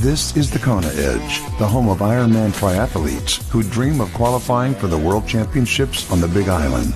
This is the Kona Edge, the home of Ironman triathletes who dream of qualifying for the World Championships on the Big Island.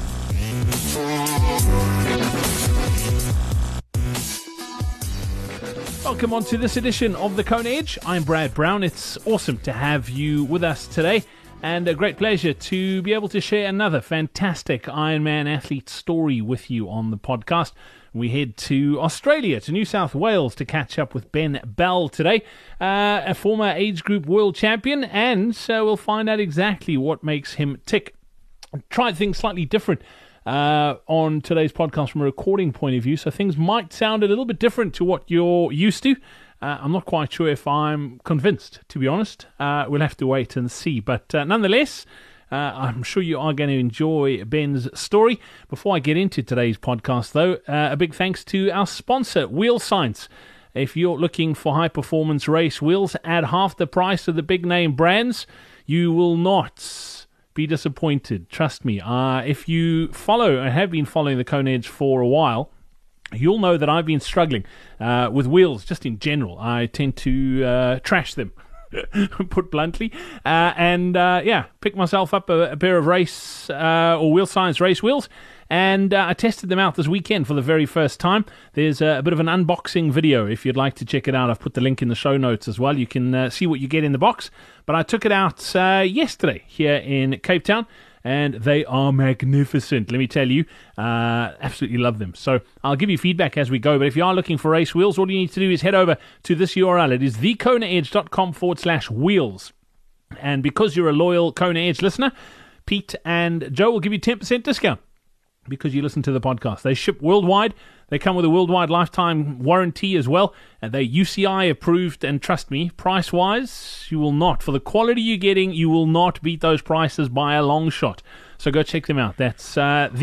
Welcome on to this edition of the Kona Edge. I'm Brad Brown. It's awesome to have you with us today, and a great pleasure to be able to share another fantastic Ironman athlete story with you on the podcast. We head to Australia, to New South Wales, to catch up with Ben Bell today, a former age group world champion, and so we'll find out exactly what makes him tick. Tried things slightly different on today's podcast from a recording point of view, so things might sound a little bit different to what you're used to. I'm not quite sure if I'm convinced, to be honest. We'll have to wait and see, but nonetheless, I'm sure you are going to enjoy Ben's story. Before I get into today's podcast, though, a big thanks to our sponsor, Wheel Science. If you're looking for high-performance race wheels at half the price of the big-name brands, you will not be disappointed. Trust me. If you follow and have been following the Kona Edge for a while, you'll know that I've been struggling with wheels just in general. I tend to trash them, put bluntly, and pick myself up a pair of race or Wheel Science race wheels, and I tested them out this weekend for the very first time. There's a bit of an unboxing video if you'd like to check it out. I've put the link in the show notes as well. You can see what you get in the box, but I took it out yesterday here in Cape Town, and they are magnificent. Let me tell you, absolutely love them. So I'll give you feedback as we go, but if you are looking for race wheels, all you need to do is head over to this URL. It is thekonaedge.com/wheels. And because you're a loyal Kona Edge listener, Pete and Joe will give you 10% discount because you listen to the podcast. They ship worldwide. They come with a worldwide lifetime warranty as well, and they're UCI approved, and trust me, price-wise, you will not. For the quality you're getting, you will not beat those prices by a long shot. So go check them out. That's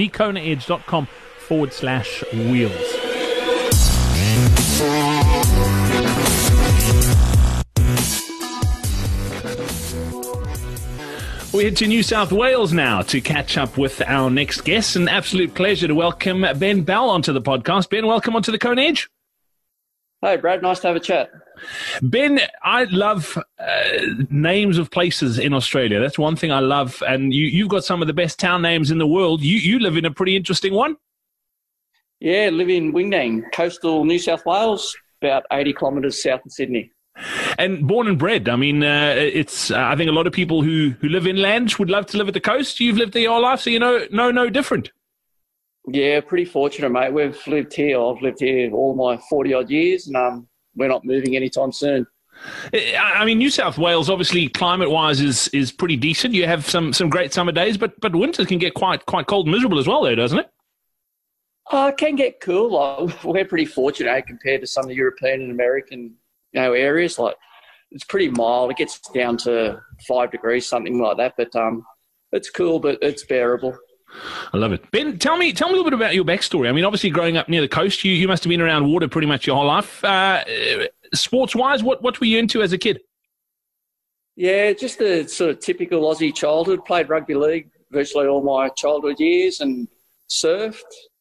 thekonaedge.com/wheels. We head to New South Wales now to catch up with our next guest. An absolute pleasure to welcome Ben Bell onto the podcast. Ben, welcome onto the Kona Edge. Hi, Brad. Nice to have a chat. Ben, I love names of places in Australia. That's one thing I love. And you've got some of the best town names in the world. You live in a pretty interesting one. Yeah, I live in Wingdang, coastal New South Wales, about 80 kilometres south of Sydney. And born and bred. I mean, it's. I think a lot of people who live inland would love to live at the coast. You've lived there your whole life, so you know no different. Yeah, pretty fortunate, mate. We've lived here. I've lived here all my 40-odd years, and we're not moving anytime soon. I mean, New South Wales, obviously, climate-wise, is pretty decent. You have some great summer days, but winter can get quite cold and miserable as well there, doesn't it? It can get cool. We're pretty fortunate compared to some of the European and American areas. Like, it's pretty mild. It gets down to 5 degrees, something like that. But it's cool, but it's bearable. I love it. Ben, tell me a little bit about your backstory. I mean, obviously, growing up near the coast, you must have been around water pretty much your whole life. Sports-wise, what were you into as a kid? Yeah, just a sort of typical Aussie childhood. Played rugby league virtually all my childhood years and surfed.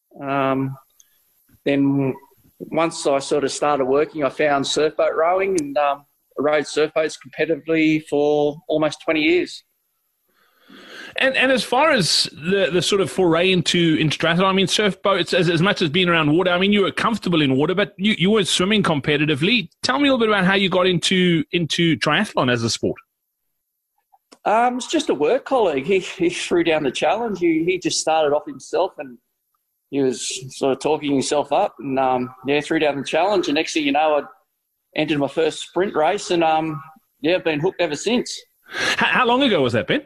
Then once I sort of started working, I found surfboat rowing and rode surfboats competitively for almost 20 years. And as far as the sort of foray into triathlon, I mean, surfboats, as much as being around water, I mean, you were comfortable in water, but you weren't swimming competitively. Tell me a little bit about how you got into triathlon as a sport. It's just a work colleague. He threw down the challenge. He just started off himself, and he was sort of talking himself up, and threw down the challenge. And next thing you know, I entered my first sprint race, and I've been hooked ever since. How long ago was that, Ben?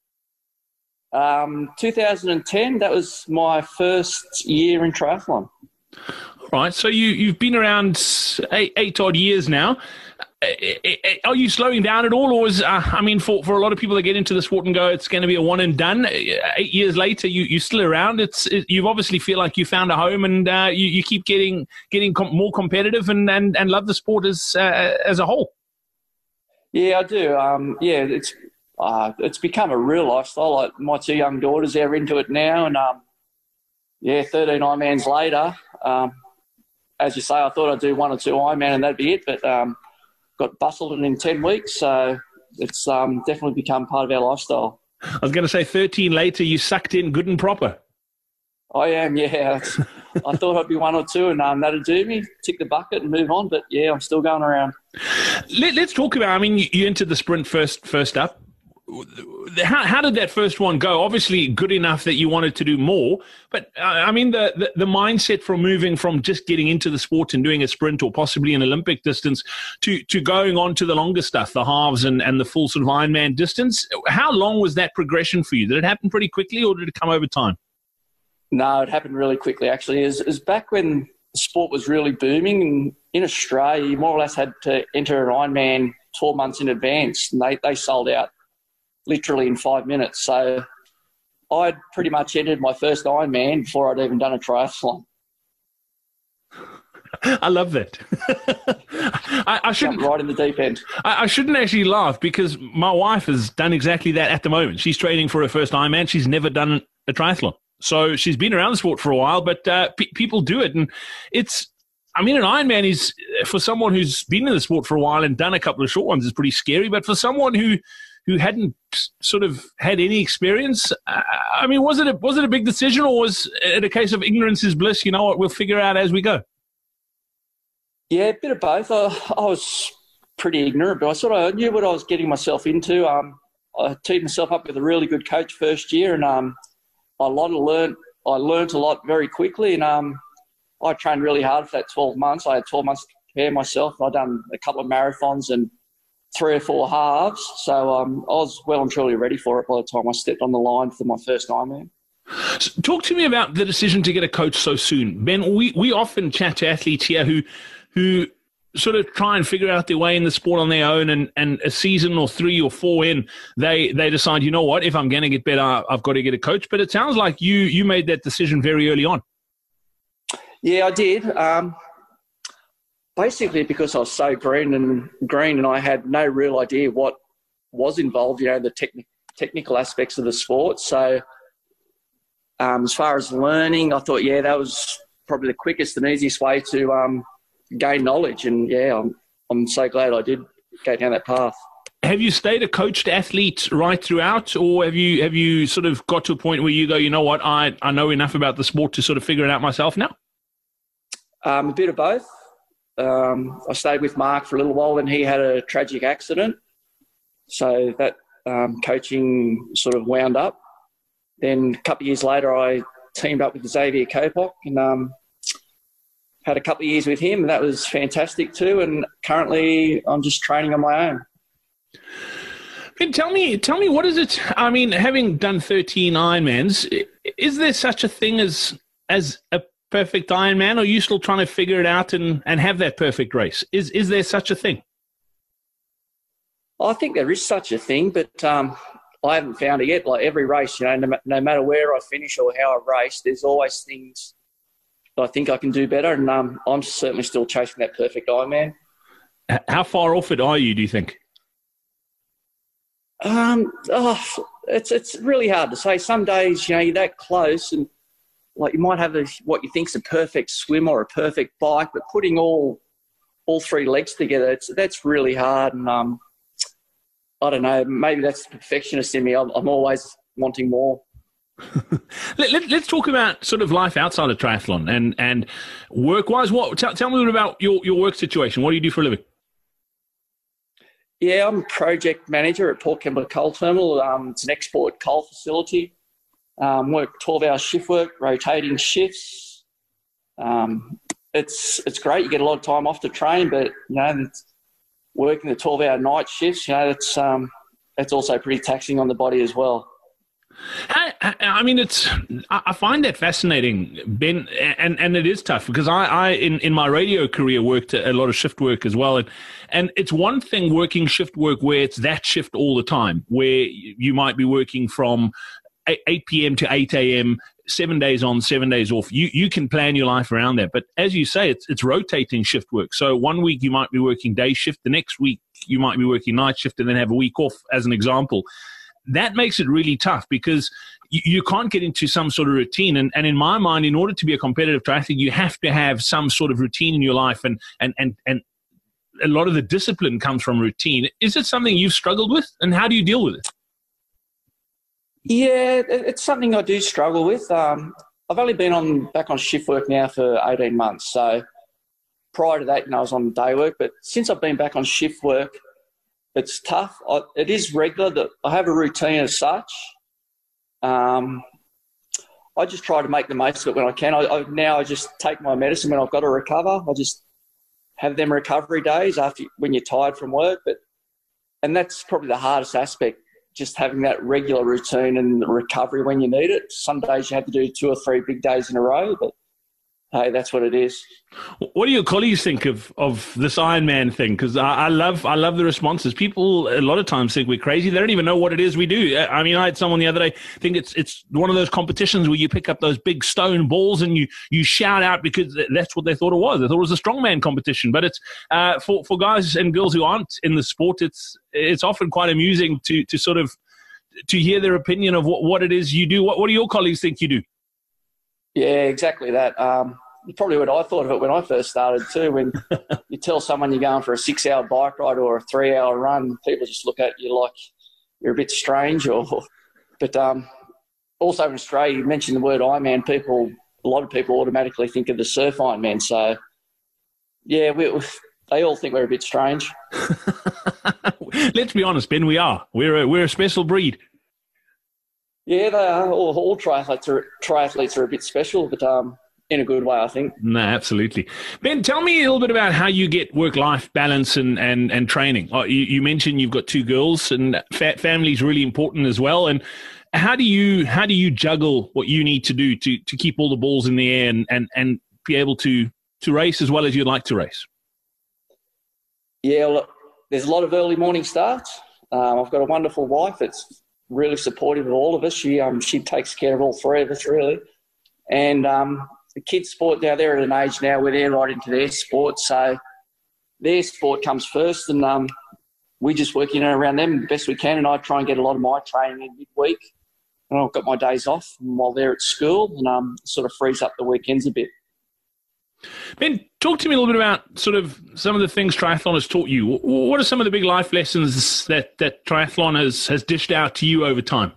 2010. That was my first year in triathlon. All right, so you've been around eight odd years now. Are you slowing down at all, or is for a lot of people that get into the sport and go, it's going to be a one and done? 8 years later, you're still around. You obviously feel like you found a home, and you keep getting more competitive and love the sport as a whole. Yeah, I do. It's become a real lifestyle. Like, my 2 young daughters, they're into it now, and 13 Ironmans later, as you say, I thought I'd do 1 or 2 Ironman and that'd be it, but got bustled in 10 weeks. So it's definitely become part of our lifestyle. I was going to say 13 later, you sucked in good and proper. I am, yeah. I thought I'd be 1 or 2 and that'd do me, tick the bucket and move on. But, yeah, I'm still going around. Let's talk about, I mean, you entered the sprint first up. How did that first one go? Obviously good enough that you wanted to do more, but I mean the mindset from moving from just getting into the sport and doing a sprint or possibly an Olympic distance to going on to the longer stuff, the halves and the full sort of Ironman distance. How long was that progression for you? Did it happen pretty quickly or did it come over time? No, it happened really quickly actually. It was back when the sport was really booming, and in Australia you more or less had to enter an Ironman 12 months in advance, and they sold out literally in 5 minutes. So I'd pretty much entered my first Ironman before I'd even done a triathlon. I love that. I shouldn't right in the deep end. I shouldn't actually laugh because my wife has done exactly that at the moment. She's training for her first Ironman. She's never done a triathlon. So she's been around the sport for a while, but people do it. And I mean, an Ironman is, for someone who's been in the sport for a while and done a couple of short ones, is pretty scary. But for someone who hadn't sort of had any experience, I mean, was it a big decision, or was it a case of ignorance is bliss? You know what, we'll figure out as we go? Yeah, a bit of both. I was pretty ignorant, but I sort of knew what I was getting myself into. I teamed myself up with a really good coach first year, and I learned a lot very quickly, and I trained really hard for that 12 months. I had 12 months to prepare myself. I'd done a couple of marathons and 3 or 4 halves. So I was well and truly ready for it by the time I stepped on the line for my first Ironman. So talk to me about the decision to get a coach so soon. Ben, we often chat to athletes here who sort of try and figure out their way in the sport on their own, and a season or 3 or 4 in, they decide, you know what, if I'm going to get better, I've got to get a coach. But it sounds like you made that decision very early on. Yeah, I did. Basically because I was so green and I had no real idea what was involved, the technical aspects of the sport. So as far as learning, I thought, that was probably the quickest and easiest way to gain knowledge. And, I'm so glad I did go down that path. Have you stayed a coached athlete right throughout, or have you sort of got to a point where you go, you know what, I know enough about the sport to sort of figure it out myself now? A bit of both. I stayed with Mark for a little while, and he had a tragic accident. So that coaching sort of wound up. Then a couple of years later, I teamed up with Xavier Kopok and had a couple of years with him, and that was fantastic too. And currently I'm just training on my own. And tell me, what is it? I mean, having done 13 Ironmans, is there such a thing as a perfect Ironman, or are you still trying to figure it out and have that perfect race? Is there such a thing? I think there is such a thing, but I haven't found it yet. Like every race, no matter where I finish or how I race, there's always things that I think I can do better, and I'm certainly still chasing that perfect Ironman. How far off it are you, do you think? It's really hard to say. Some days, you're that close, and like you might have what you think's a perfect swim or a perfect bike, but putting all 3 legs together, that's really hard. And I don't know, maybe that's the perfectionist in me. I'm always wanting more. Let's talk about sort of life outside of triathlon and work-wise. Tell me a bit about your work situation. What do you do for a living? Yeah, I'm project manager at Port Kembla Coal Terminal. It's an export coal facility. Work 12-hour shift work, rotating shifts. It's great. You get a lot of time off to train, but it's working the 12-hour night shifts. It's also pretty taxing on the body as well. I mean, I find that fascinating, Ben, and it is tough because I in my radio career worked a lot of shift work as well, and it's one thing working shift work where it's that shift all the time, where you might be working from 8 p.m. to 8 a.m., 7 days on, 7 days off. You can plan your life around that. But as you say, it's rotating shift work. So 1 week you might be working day shift. The next week you might be working night shift and then have a week off, as an example. That makes it really tough because you can't get into some sort of routine. And in my mind, in order to be a competitive triathlete, you have to have some sort of routine in your life and a lot of the discipline comes from routine. Is it something you've struggled with, and how do you deal with it? Yeah, it's something I do struggle with. I've only been back on shift work now for 18 months. So prior to that, I was on day work. But since I've been back on shift work, it's tough. It is regular that I have a routine as such. I just try to make the most of it when I can. I just take my medicine when I've got to recover. I just have them recovery days when you're tired from work. And that's probably the hardest aspect, just having that regular routine and recovery when you need it. Some days you have to do 2 or 3 big days in a row, but hey, that's what it is. What do your colleagues think of this Ironman thing? Because I love the responses. People a lot of times think we're crazy. They don't even know what it is we do. I mean, I had someone the other day think it's one of those competitions where you pick up those big stone balls and you shout out because that's what they thought it was. They thought it was a strongman competition. But it's for guys and girls who aren't in the sport, it's often quite amusing to sort of to hear their opinion of what it is you do. What do your colleagues think you do? Yeah, exactly that. Probably what I thought of it when I first started too. When you tell someone you're going for a 6-hour bike ride or a 3-hour run, people just look at you like you're a bit strange. But also in Australia, you mentioned the word Ironman. A lot of people automatically think of the surf Ironman. So yeah, they all think we're a bit strange. Let's be honest, Ben. We are. We're a special breed. Yeah, they are. All triathletes are a bit special, but in a good way, I think. No, absolutely. Ben, tell me a little bit about how you get work-life balance and training. You mentioned you've got 2 girls, and family is really important as well. And how do you juggle what you need to do to keep all the balls in the air and be able to race as well as you'd like to race? Yeah, well, there's a lot of early morning starts. I've got a wonderful wife that's really supportive of all of us. She takes care of all 3 of us, really. And the kids' sport now, they're at an age now where they're right into their sport. So their sport comes first, and we just work around them the best we can. And I try and get a lot of my training in midweek. And I've got my days off while they're at school, and sort of frees up the weekends a bit. Ben, talk to me a little bit about sort of some of the things triathlon has taught you. What are some of the big life lessons that triathlon has dished out to you over time?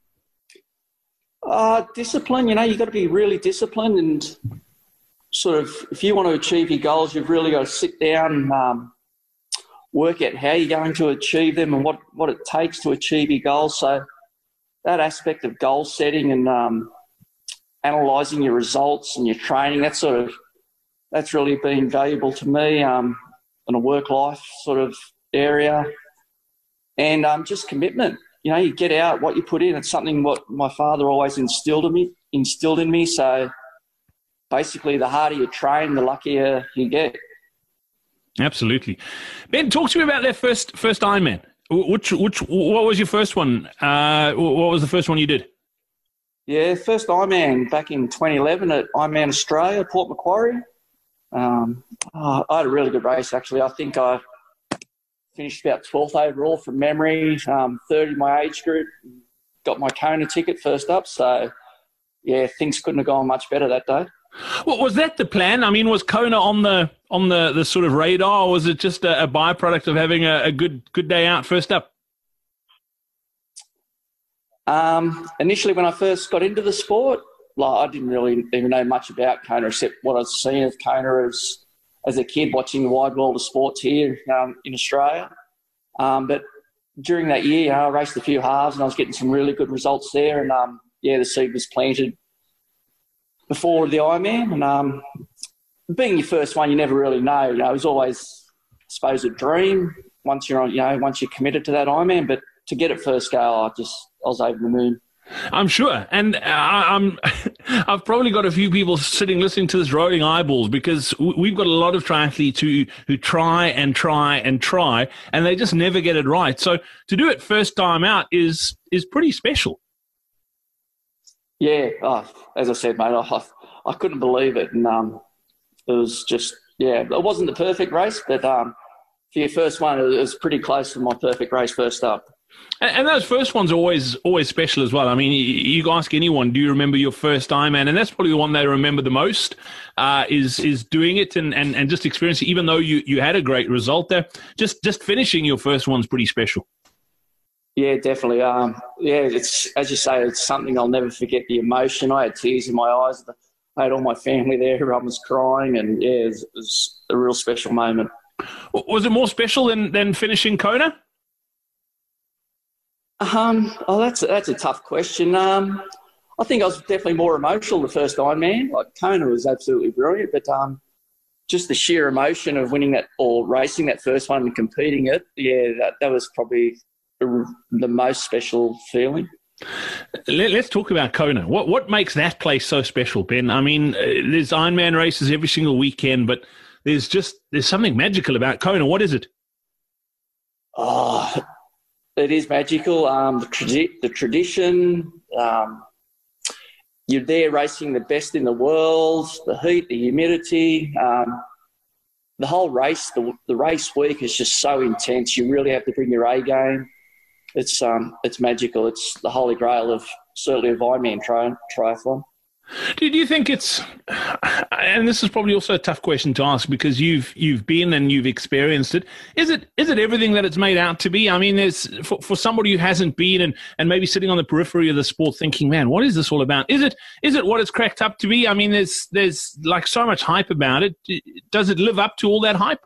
Discipline, you've got to be really disciplined, and sort of if you want to achieve your goals, you've really got to sit down and work out how you're going to achieve them and what it takes to achieve your goals. So that aspect of goal setting and analysing your results and your training, that's really been valuable to me in a work-life sort of area. And just commitment. You get out what you put in. It's something what my father always instilled in me. So basically, the harder you train, the luckier you get. Absolutely. Ben, talk to me about that first Ironman. What was your first one? What was the first one you did? Yeah, first Ironman back in 2011 at Ironman Australia, Port Macquarie. I had a really good race, actually. I think I finished about 12th overall from memory, third in my age group, got my Kona ticket first up. So, yeah, things couldn't have gone much better that day. Well, was that the plan? I mean, was Kona on the sort of radar, or was it just a byproduct of having a good day out first up? Initially, when I first got into the sport, I didn't really even know much about Kona except what I'd seen of Kona as a kid watching the wide world of sports here in Australia. But during that year, I raced a few halves and I was getting some really good results there. And, the seed was planted before the Ironman. And being your first one, you never really know. It was always, I suppose, a dream once you're committed to that Ironman. But to get it first go, I was over the moon. I'm sure. And I've probably got a few people sitting listening to this rolling eyeballs because we've got a lot of triathletes who try and try and try, and they just never get it right. So to do it first time out is pretty special. Yeah. As I said, mate, I couldn't believe it. And it was just, it wasn't the perfect race, but for your first one, it was pretty close to my perfect race first up. And those first ones are always special as well. I mean, you ask anyone, do you remember your first Ironman? And that's probably the one they remember the most, is doing it and just experiencing it, even though you had a great result there. Just finishing your first one's pretty special. Yeah, definitely. It's, as you say, it's something I'll never forget, the emotion. I had tears in my eyes. I had all my family there. Everyone was crying, and it was a real special moment. Was it more special than finishing Kona? That's a tough question. I think I was definitely more emotional the first Ironman. Like, Kona was absolutely brilliant, but just the sheer emotion of winning that or racing that first one and competing it, that was probably the most special feeling. Let's talk about Kona. What makes that place so special, Ben? I mean, there's Ironman races every single weekend, but there's something magical about Kona. What is it? Oh, it is magical. The tradition. You're there racing the best in the world. The heat, the humidity, the whole race. The race week is just so intense. You really have to bring your A game. It's magical. It's the holy grail of certainly of Ironman triathlon. Do you think it's, and this is probably also a tough question to ask because you've been and you've experienced it. Is it everything that it's made out to be? I mean, there's for somebody who hasn't been and maybe sitting on the periphery of the sport thinking, man, what is this all about? Is it what it's cracked up to be? I mean, there's like so much hype about it. Does it live up to all that hype?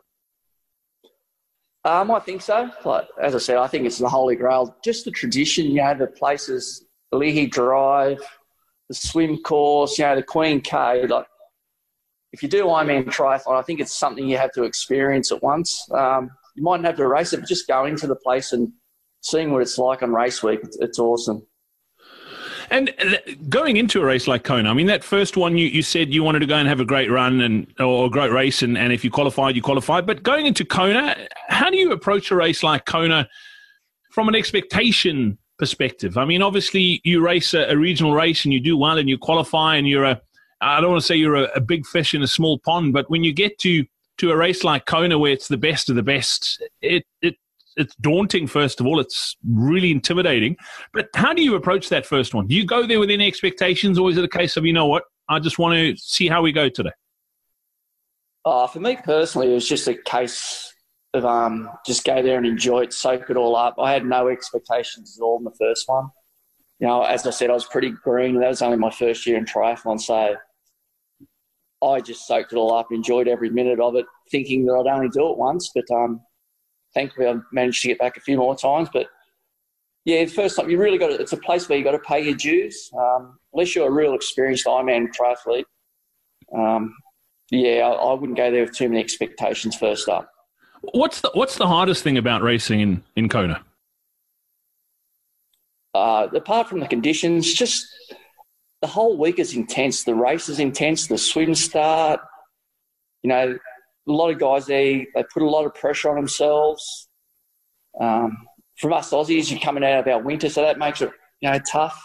I think so. Like, as I said, I think it's the holy grail. Just the tradition, the places, the Leahy Drive, the swim course, the Queen K. Like, if you do Ironman triathlon, I think it's something you have to experience at once. You mightn't have to race it, but just going to the place and seeing what it's like on race week, it's awesome. And going into a race like Kona, I mean, that first one, you said you wanted to go and have a great run or a great race, and if you qualified, you qualified. But going into Kona, how do you approach a race like Kona from an expectation perspective? I mean, obviously, you race a regional race and you do well and you qualify and I don't want to say you're a big fish in a small pond, but when you get to a race like Kona where it's the best of the best, it's daunting, first of all. It's really intimidating. But how do you approach that first one? Do you go there with any expectations, or is it a case of, you know what, I just want to see how we go today? For me personally, it was just a case of just go there and enjoy it, soak it all up. I had no expectations at all in the first one. As I said, I was pretty green. That was only my first year in triathlon, so I just soaked it all up, enjoyed every minute of it, thinking that I'd only do it once, but thankfully, I managed to get back a few more times. But, the first time, it's a place where you got to pay your dues. Unless you're a real experienced Ironman triathlete, I wouldn't go there with too many expectations first up. What's the hardest thing about racing in Kona? Apart from the conditions, just the whole week is intense. The race is intense. The swim start, a lot of guys there, they put a lot of pressure on themselves. From us Aussies, you're coming out of our winter, so that makes it, tough.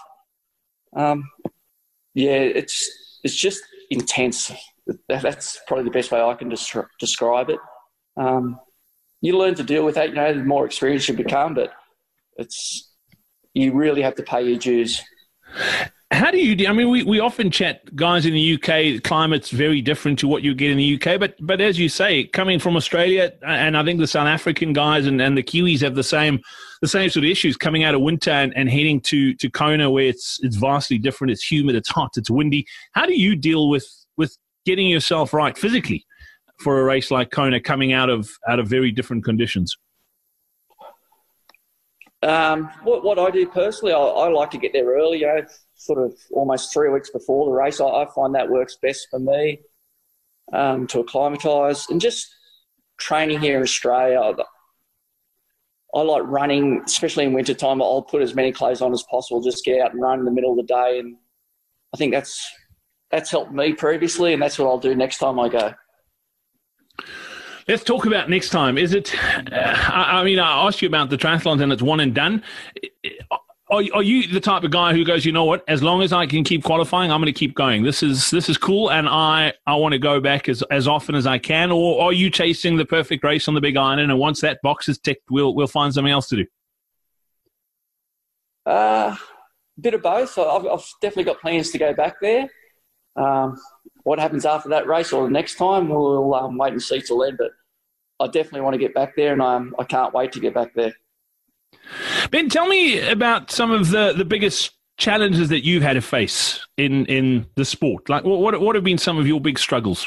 It's just intense. That's probably the best way I can describe it. You learn to deal with that, the more experienced you become, but you really have to pay your dues. How do you? I mean, we often chat, guys in the UK. The climate's very different to what you get in the UK. But as you say, coming from Australia, and I think the South African guys and the Kiwis have the same sort of issues coming out of winter and heading to Kona, where it's vastly different. It's humid, it's hot, it's windy. How do you deal with getting yourself right physically for a race like Kona, coming out of very different conditions? What I do personally, I like to get there early, sort of almost 3 weeks before the race. I find that works best for me to acclimatise. And just training here in Australia, I like running, especially in wintertime. I'll put as many clothes on as possible, just get out and run in the middle of the day. And I think that's helped me previously, and that's what I'll do next time I go. Let's talk about next time. Is it? I asked you about the triathlons, and it's one and done. Are you the type of guy who goes, you know what? As long as I can keep qualifying, I'm going to keep going. This is cool, and I want to go back as often as I can. Or are you chasing the perfect race on the Big Iron, and once that box is ticked, we'll find something else to do? Bit of both. I've definitely got plans to go back there. What happens after that race or the next time, we'll wait and see till then. But I definitely want to get back there, and I can't wait to get back there. Ben, tell me about some of the biggest challenges that you've had to face in the sport. Like, what have been some of your big struggles?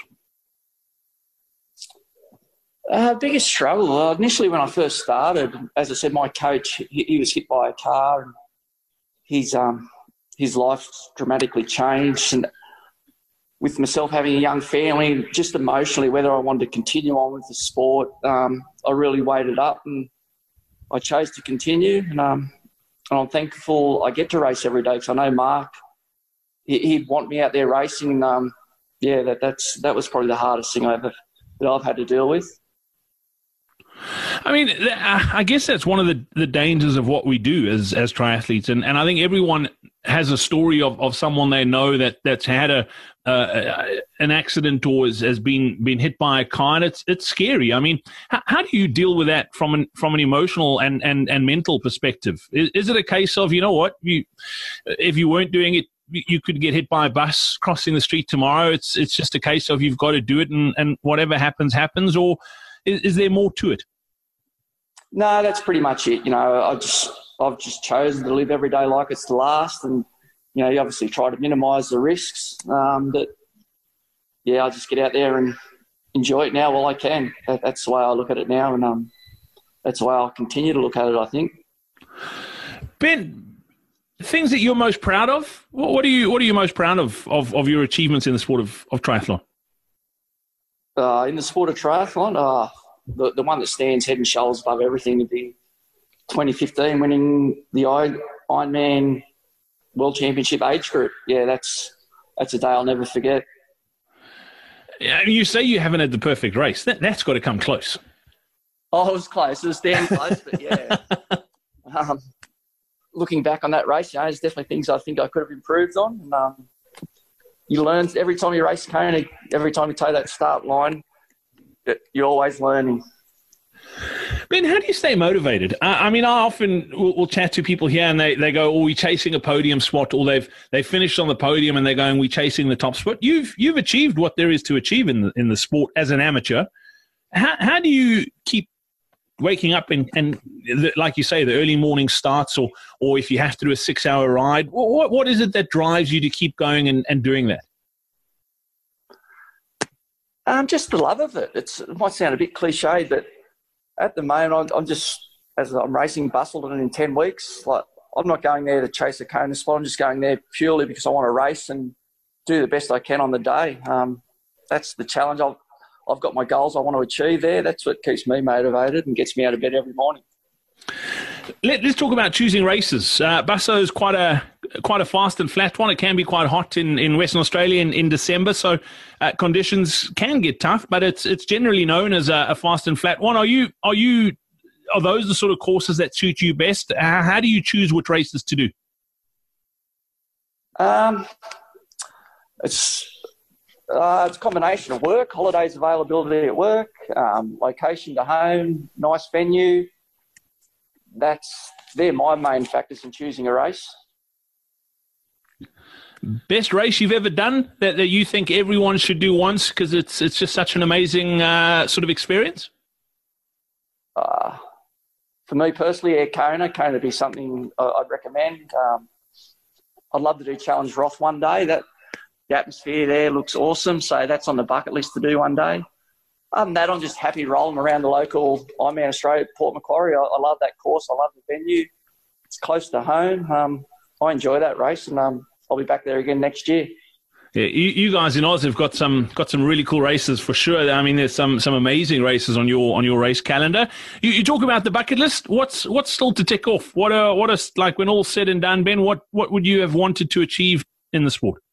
Biggest struggle, initially when I first started, as I said, my coach, he was hit by a car, and his life dramatically changed. And with myself having a young family, just emotionally, whether I wanted to continue on with the sport, I really weighed it up, and I chose to continue. And I'm thankful I get to race every day, because I know Mark, he'd want me out there racing. That was probably the hardest thing that I've had to deal with. I mean, I guess that's one of the dangers of what we do as triathletes, and I think everyone has a story of someone they know that's had an accident or has been hit by a car, and it's scary. I mean, how do you deal with that from an emotional and mental perspective? Is it a case of, you know what, if you weren't doing it, you could get hit by a bus crossing the street tomorrow? It's just a case of you've got to do it, and whatever happens, or is there more to it? No, that's pretty much it. I've just chosen to live every day like it's the last, and you obviously try to minimise the risks. But I just get out there and enjoy it now while I can. That's the way I look at it now, and that's the way I'll continue to look at it, I think. Ben, things that you're most proud of. What are you most proud of your achievements in the sport of triathlon? In the sport of triathlon, the one that stands head and shoulders above everything would be 2015 winning the Ironman World Championship age group. Yeah, that's a day I'll never forget. You say you haven't had the perfect race. That's got to come close. Oh, it was close. It was damn close, but yeah. Looking back on that race, there's definitely things I think I could have improved on. And, you learn every time you race Kona, every time you toe that start line, you're always learning. Ben, how do you stay motivated? I mean, I often will chat to people here, and they go, "Oh, we're chasing a podium spot," or they've finished on the podium and they're going, "We're chasing the top spot." You've achieved what there is to achieve in the sport as an amateur. How do you keep waking up and like you say, the early morning starts, or if you have to do a 6-hour ride? What is it that drives you to keep going and doing that? Just the love of it. It might sound a bit cliche, but at the moment, I'm racing Busselton in 10 weeks. Like, I'm not going there to chase a Kona spot. I'm just going there purely because I want to race and do the best I can on the day. That's the challenge. I've got my goals I want to achieve there. That's what keeps me motivated and gets me out of bed every morning. Let's talk about choosing races. Busso is quite a fast and flat one. It can be quite hot in Western Australia in December, so conditions can get tough. But it's generally known as a fast and flat one. Are those the sort of courses that suit you best? How do you choose which races to do? It's a combination of work, holidays availability at work, location to home, nice venue. They're my main factors in choosing a race. Best race you've ever done that you think everyone should do once because it's just such an amazing sort of experience? For me personally, Kona would be something I'd recommend. I'd love to do Challenge Roth one day. The atmosphere there looks awesome, so that's on the bucket list to do one day. Other than that, I'm just happy rolling around the local Ironman Australia, Port Macquarie. I love that course. I love the venue. It's close to home. I enjoy that race, and I'll be back there again next year. Yeah, you guys in Oz have got some really cool races for sure. I mean, there's some amazing races on your race calendar. You talk about the bucket list. What's still to tick off? What are like when all's said and done, Ben? What would you have wanted to achieve in the sport?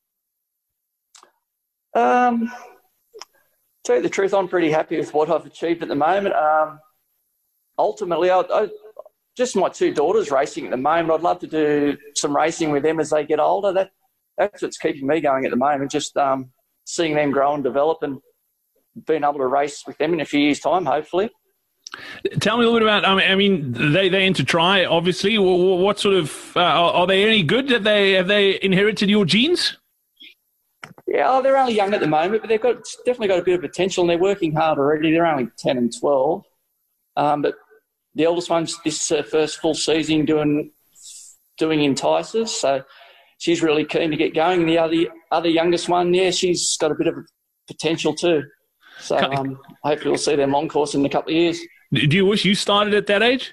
To tell you the truth, I'm pretty happy with what I've achieved at the moment. Ultimately, just my two daughters racing at the moment. I'd love to do some racing with them as they get older. That's what's keeping me going at the moment, just seeing them grow and develop and being able to race with them in a few years' time, hopefully. Tell me a little bit about, I mean, they enter try, obviously. What sort of, are they any good? Have they inherited your genes? Yeah, they're only young at the moment, but they've definitely got a bit of potential, and they're working hard already. They're only 10 and 12. But the eldest one's this first full season doing entices, so she's really keen to get going. And the other youngest one, yeah, she's got a bit of potential too. So hopefully we'll see them long course in a couple of years. Do you wish you started at that age?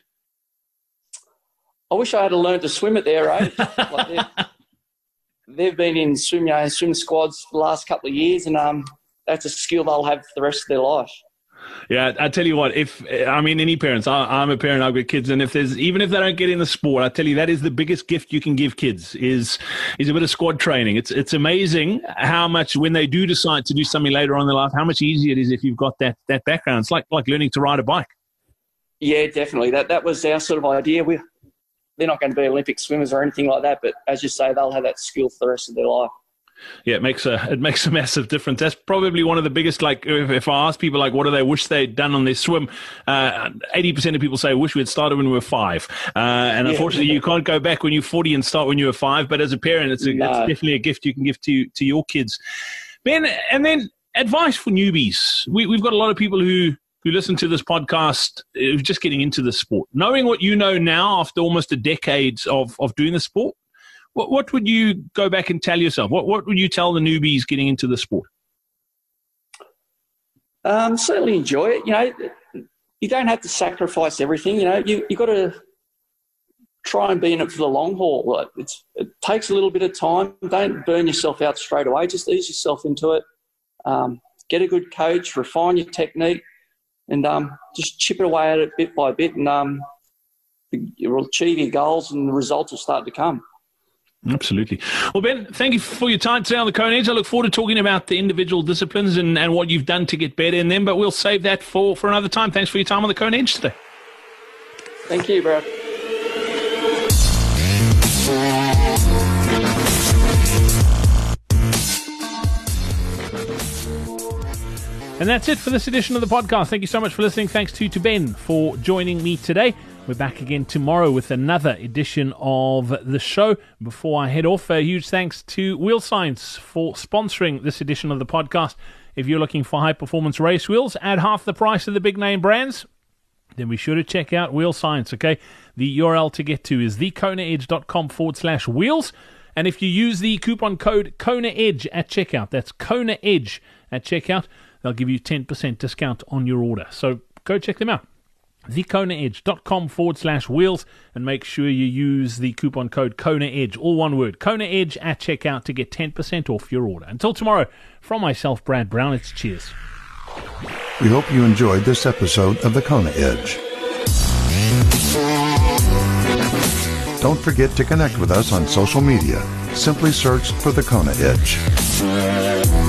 I wish I had learned to swim at their age. They've been in swim squads for the last couple of years, and that's a skill they'll have for the rest of their life. Yeah, I tell you what, any parents, I'm a parent, I've got kids, and even if they don't get in the sport, I tell you that is the biggest gift you can give kids is a bit of squad training. It's amazing how much, when they do decide to do something later on in their life, how much easier it is if you've got that background. It's like learning to ride a bike. Yeah, definitely. That was our sort of idea. They're not going to be Olympic swimmers or anything like that, but as you say, they'll have that skill for the rest of their life. Yeah, it makes a massive difference. That's probably one of the biggest, like, if I ask people, like, what do they wish they'd done on their swim, 80% of people say, wish we had started when we were 5. And unfortunately, you can't go back when you're 40 and start when you were 5. But as a parent, it's definitely a gift you can give to your kids. Ben, and then advice for newbies. We've got a lot of people who listen to this podcast who's just getting into the sport. Knowing what you know now after almost a decade of doing the sport, what would you go back and tell yourself? What would you tell the newbies getting into the sport? Certainly enjoy it. You know, you don't have to sacrifice everything. You know, you got to try and be in it for the long haul. It takes a little bit of time. Don't burn yourself out straight away. Just ease yourself into it. Get a good coach, refine your technique, and just chip it away at it bit by bit, and you'll achieve your goals, and the results will start to come. Absolutely. Well, Ben, thank you for your time today on the Kona Edge. I look forward to talking about the individual disciplines and what you've done to get better in them, but we'll save that for another time. Thanks for your time on the Kona Edge today. Thank you, Brad. And that's it for this edition of the podcast. Thank you so much for listening. Thanks to Ben for joining me today. We're back again tomorrow with another edition of the show. Before I head off, a huge thanks to Wheel Science for sponsoring this edition of the podcast. If you're looking for high-performance race wheels at half the price of the big-name brands, then be sure to check out Wheel Science, okay? The URL to get to is thekonaedge.com/wheels. And if you use the coupon code KONAEDGE at checkout, that's KONAEDGE at checkout, they'll give you 10% discount on your order. So go check them out. thekonaedge.com/wheels, and make sure you use the coupon code KONAEDGE, all one word, KONAEDGE at checkout to get 10% off your order. Until tomorrow, from myself, Brad Brown, it's cheers. We hope you enjoyed this episode of the Kona Edge. Don't forget to connect with us on social media. Simply search for the Kona Edge.